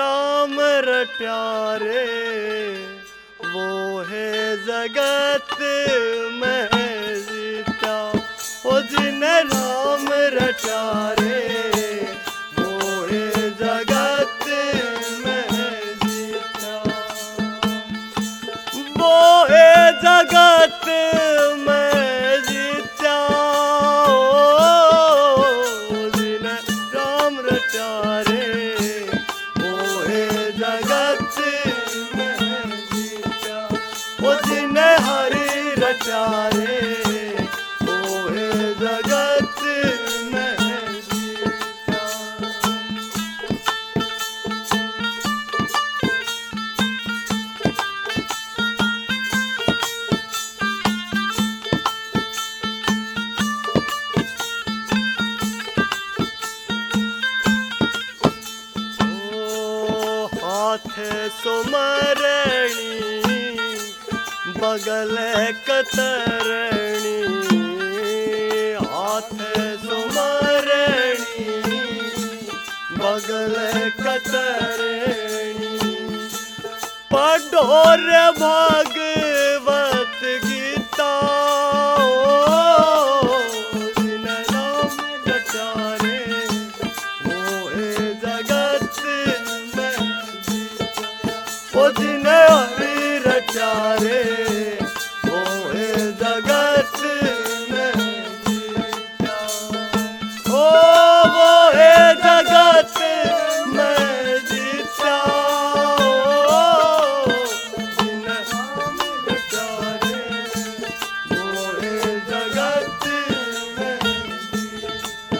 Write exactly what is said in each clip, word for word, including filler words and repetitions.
राम रट्यारे वो है जगत में जीता। ओ जिन राम रट्यारे वो है जगत में जीता। वो है जगत में जीता। ओ जिन राम रट्यारे वो है जगत में जीता। ओ जिन हरि रट्यारे वो है जगत में जीता। हाथ सुमरणी बगल कतरणी। हाथ सुमरणी बगल कतरणी। पढ़ोर भागवत गीता। जिन राम रट्यारे वो है जगत में जीता। ओ जिन हरि रट्यारे वो है जगत में जीता। ओ वो है जगत में जीता। ओ जिन राम रट्यारे वो है जगत में जीता।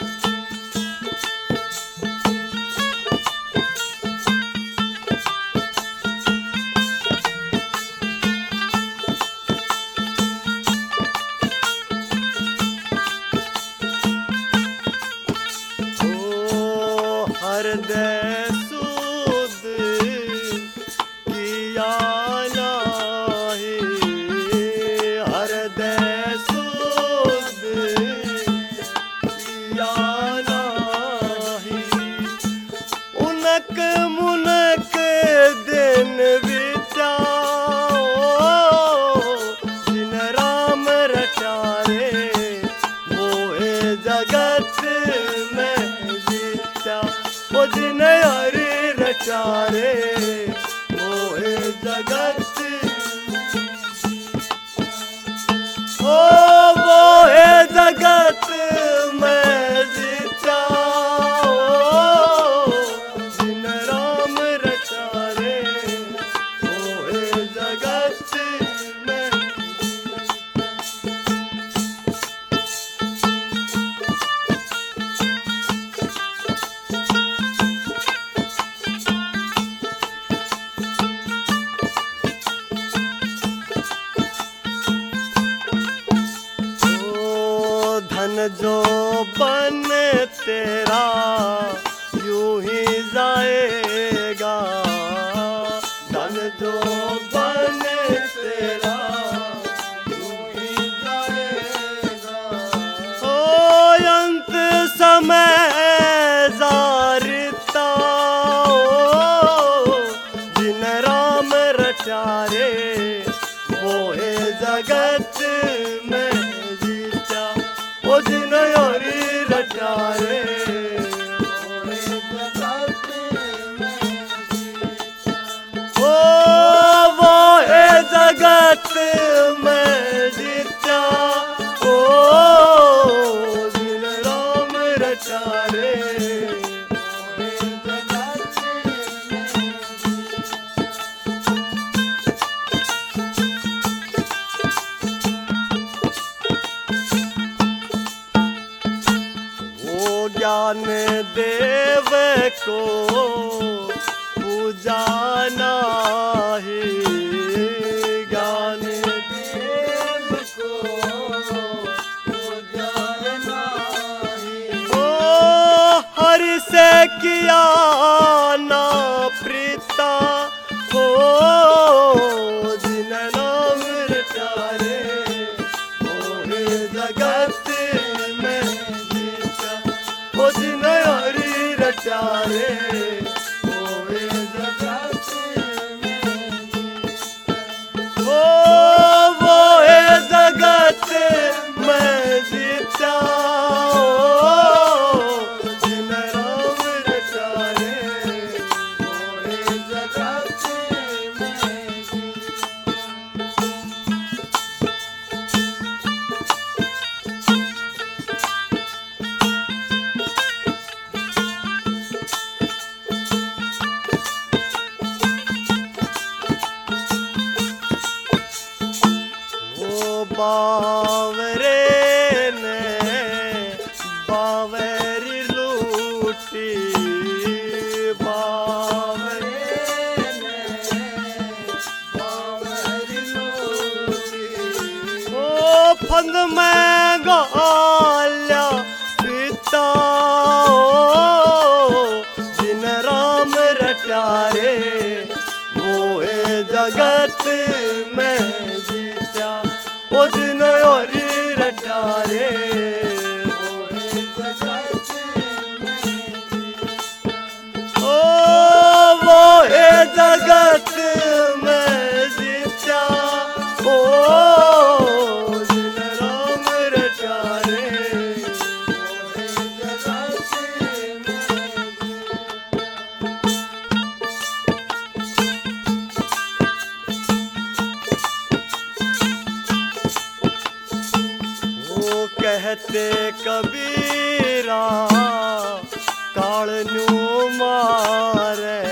ओ हृदय सुध किया नाहि। हृदय सुध किया नाहि। उनक मुनक दिन बीता। जिन राम रट्यारे वो है जगत में जीता। ओ जिन हरि रट्यारे वो है जगत ओ वो है जगत में जीता। ओ जिन राम रट्यारे वो है जगत में। ओ धन जो बन तेरा यूं ही जाएगा। धन जो बन तेरा यूं ही जाएगा। ओ अंत समय जारता। ओ जिन राम रट्यारे वो है जगत में जीता। ओ जिन हरि रट्यारे वो है जगत में जीता। ओ वो है जगत में जीता। ओ जिन राम रट्यारे वो है जगत में जीता। वो ज्ञान देव को पूजा नाहि। ज्ञान देव को पूजा नाहि। ओ हरि से किया ना प्रीता। ओ जिन नाम रट्यारे वो है जगत में जीता। ओ जिन हरि रट्यारे में गाल्या पिता जिन राम रटारे मोहे जगत में जीता ओ जिन और रटारे मोहे जगत में ओ वो है जगत में जीता ओ जिन राम रटारे मोहे जगत वो कहते कबीरा काल नू मारे